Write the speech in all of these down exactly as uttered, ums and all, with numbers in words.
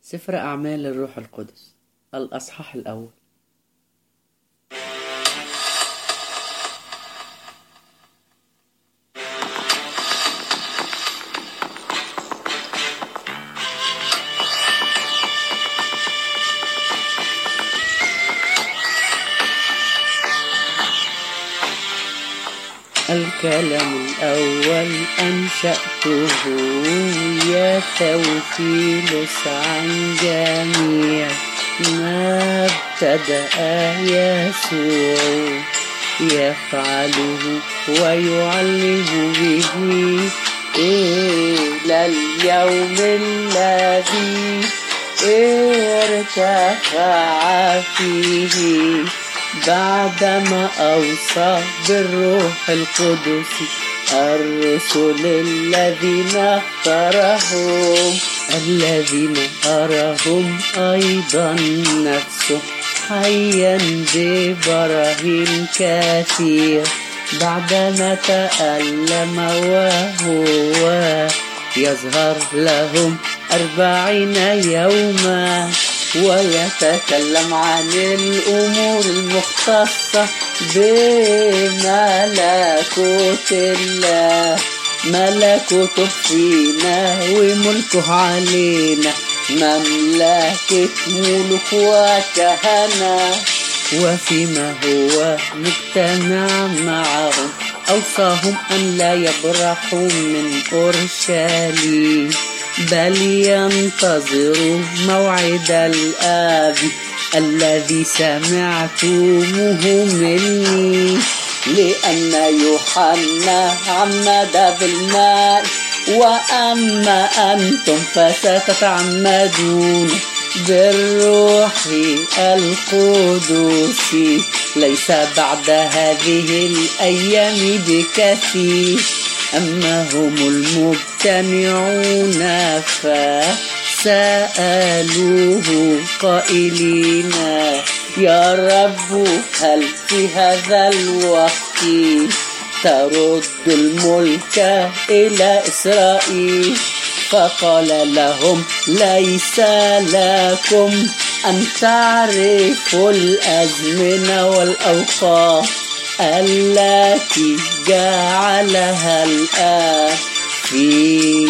سفر أعمال الروح القدس الأصحاح الأول. الكلام الأول أنشأته يا توفيلوس عن جميع ما ابتدأ يسوع يفعله ويعلم به إلى اليوم الذي ارتفع فيه بعدما أوصى بالروح القدس الرسل الذين اختارهم الذين أراهم أيضا نفسه حيا ببراهين كثير بعدما تألم وهو يظهر لهم أربعين يوما ويتكلم عن الأمور المختصة بملكوت الله ملكوته فينا وملكه علينا مملكة ملك وكهنة وفيما هو مجتمع معهم أوصاهم أن لا يبرحوا من أورشليم بل ينتظروا موعد الآب الذي سمعتموه مني لأن يوحنا عمد بالماء وأما أنتم فستتعمدون بالروح القدس ليس بعد هذه الأيام بكثير أما هم المجتمعون فسألوه قائلين يا رب هل في هذا الوقت ترد الملك إلى إسرائيل؟ فقال لهم ليس لكم أن تعرفوا الأزمنة والأوقات التي جعلها الآب في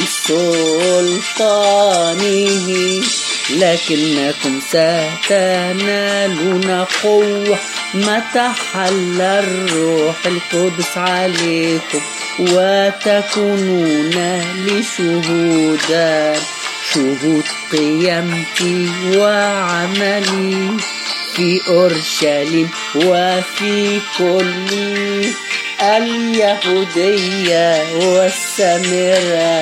سلطانه لكنكم ستنالون قوة متى حل الروح القدس عليكم وتكونون لشهودا شهود قيامتي وعملي في أورشليم وفي كل اليهودية والسامرة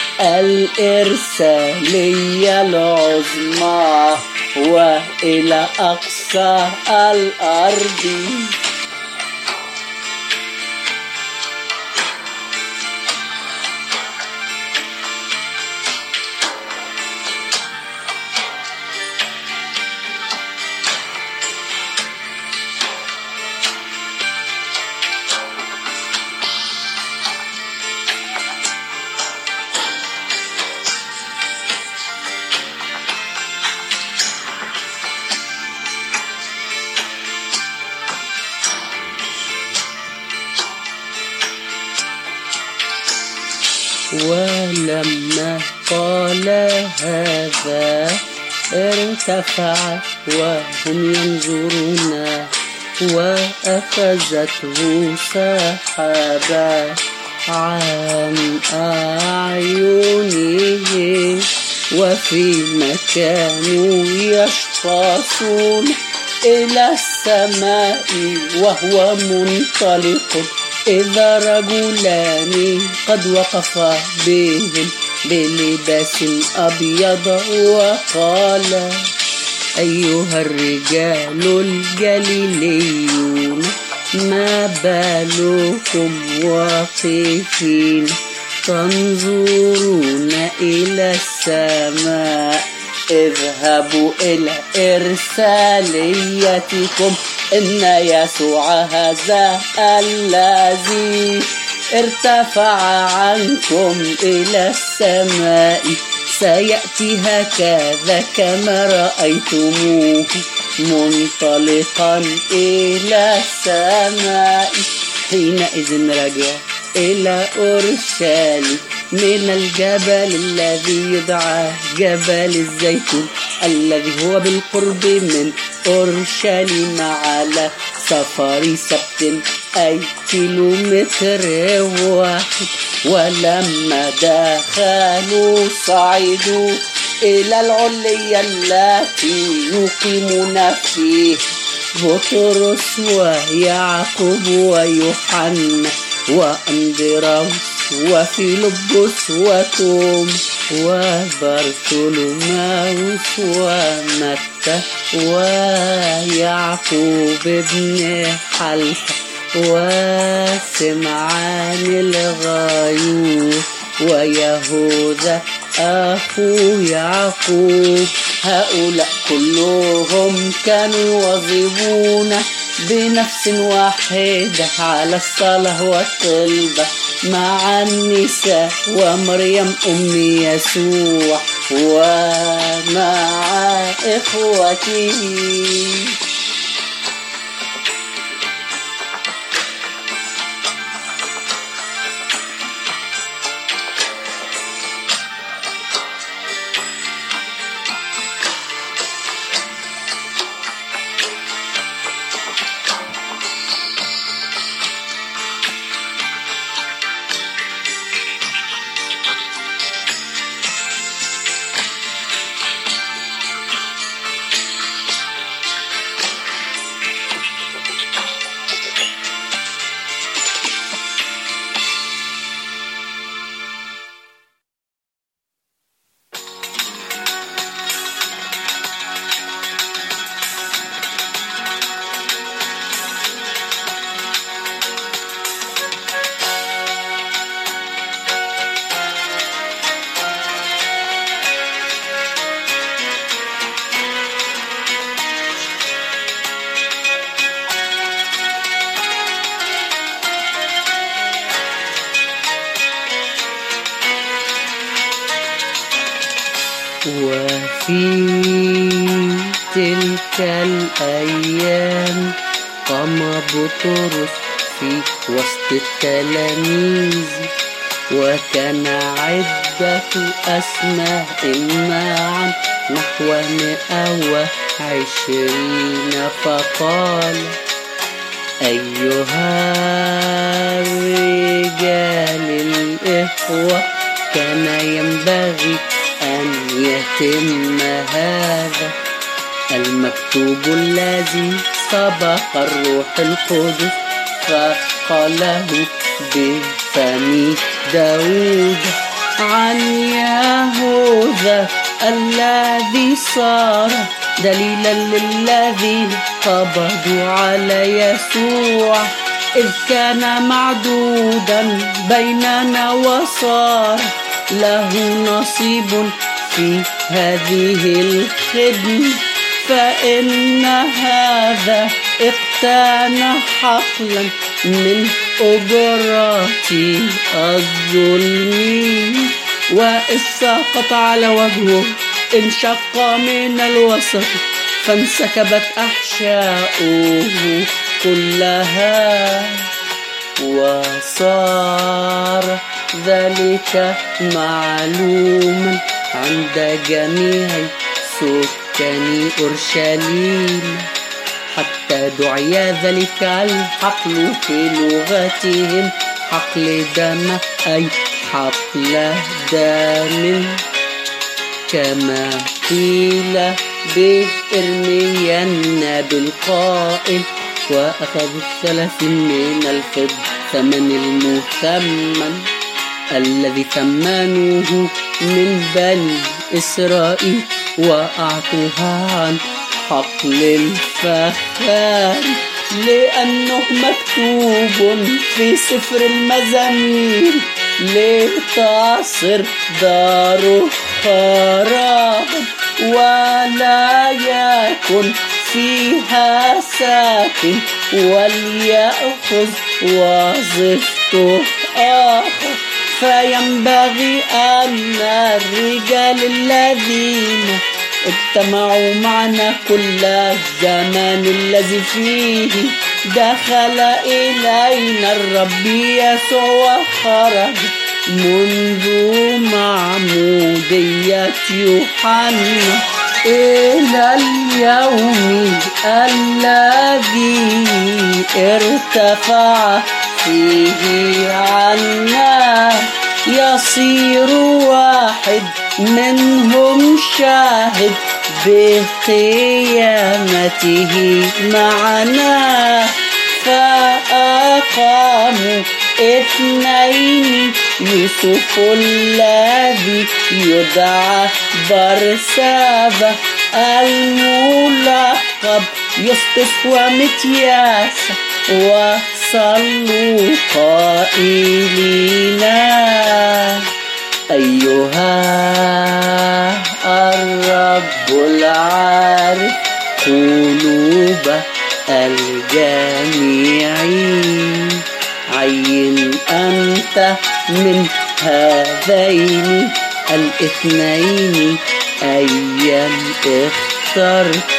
الإرسالية العظمى وإلى أقصى الأرض. ولما قال هذا ارتفع وهم ينظرون وأخذته سحابة عن أعينهم وفيما كانوا يشخصون إلى السماء وهو منطلق إذا رجلان قد وقفا بهم بلباس أبيض وقال أيها الرجال الجليليون ما بالكم واقفين تنظرون إلى السماء اذهبوا إلى إرساليتكم إن يسوع هذا الذي ارتفع عنكم إلى السماء سيأتي هكذا كما رأيتموه منطلقا إلى السماء. حينئذ رجع إلى أورشليم من الجبل الذي يدعى جبل الزيتون الذي هو بالقرب من أورشليم على سفر سبت أي كيلومتر واحد. ولما دخلوا صعدوا إلى العلية التي يقيمون فيه بطرس ويعقوب ويوحنا وأندراوس وفيلبس وتوم وبرثولماوس ومتى ويعقوب بن حلفة وسمعان الغيور ويهوذا أخو يعقوب. هؤلاء كلهم كانوا يواظبون بنفس واحدة على الصلاة والطلبة مع النساء ومريم أم يسوع ومع إخوته. وفي تلك الأيام قام بطرس في وسط التلاميذ وكان عدة أسماء معا نحو مئة وعشرين. فقال: أيها الرجال الإخوة، كان ينبغي أن يتم هذا المكتوب الذي سبق الروح القدس فقاله بفم داود عن يهوذا الذي صار دليلا للذين قبضوا على يسوع، إذ كان معدودا بيننا وصار له نصيب في هذه الخدمة، فإن هذا اقتنى حقلا من أجرات الظلم، وإذ سقط على وجهه انشق من الوسط فانسكبت أحشاؤه كلها، وصار ذلك معلوما عند جميع سكان أورشليم، حتى دعي ذلك الحقل في لغتهم حقل دم، أي حقل دم، كما قيل بإرميا النبي القائل: وأخذوا الثلاثين من الفضة ثمن المثمن الذي ثمنوه من بني إسرائيل، وأعطوها عن حقل الفخار، لأنه مكتوب في سفر المزامير: لتصر دار خراب ولا يكن فيها ساكن، وليأخذ وظيفته آخر، فينبغي أن الرجال الذين اجتمعوا معنا كل الزمان الذي فيه دخل إلينا الرب يسوع وخرج منذ معمودية يوحنا إلى اليوم الذي ارتفع فيه عنا يصير واحد منهم شاهد بقيامته معنا. فأقاموا اثنين يوسف الذي يدعى برسابة الملقب يسطس ومتياس وصلوا قائلين أيها الرب العارف قلوب الجميع عين أنت من هذين الاثنين أيا اخترت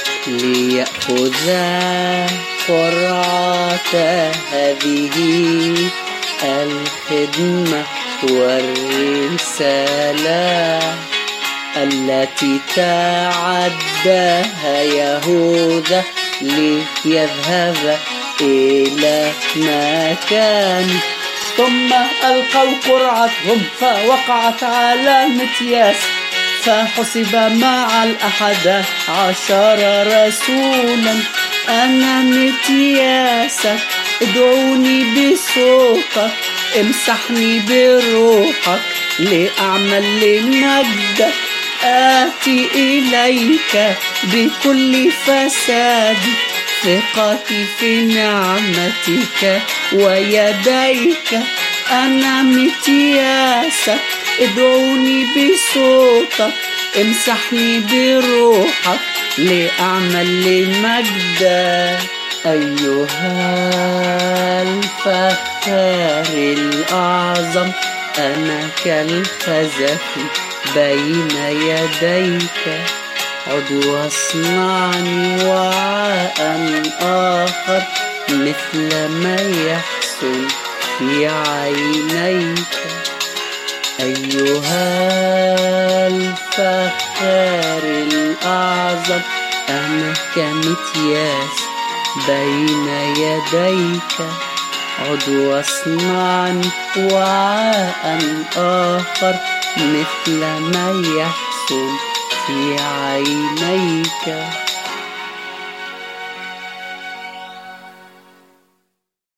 ليأخذا قرعة هذه الخدمة والرسالة التي تعداها يهوذا ليذهب إلى مكان. ثم ألقوا قرعتهم فوقعت على متياس فحسب مع الأحد عشر رسولا. أنا متياسك ادعوني بصوتك امسحني بروحك لأعمل لمجدك آتي إليك بكل فسادي ثقتي في نعمتك ويديك. أنا متياسك ادعوني بصوتك امسحني بروحك لأعمل لمجدك. أيها الفخار الأعظم أنا كالخزف بين يديك عد واصنعني وعاء آخر مثل ما يحسن في عينيك. أيها الفخار الأعظم أنا كمتياس بين يديك عد واصنعني وعاء آخر مثل ما يحسن في عينيك.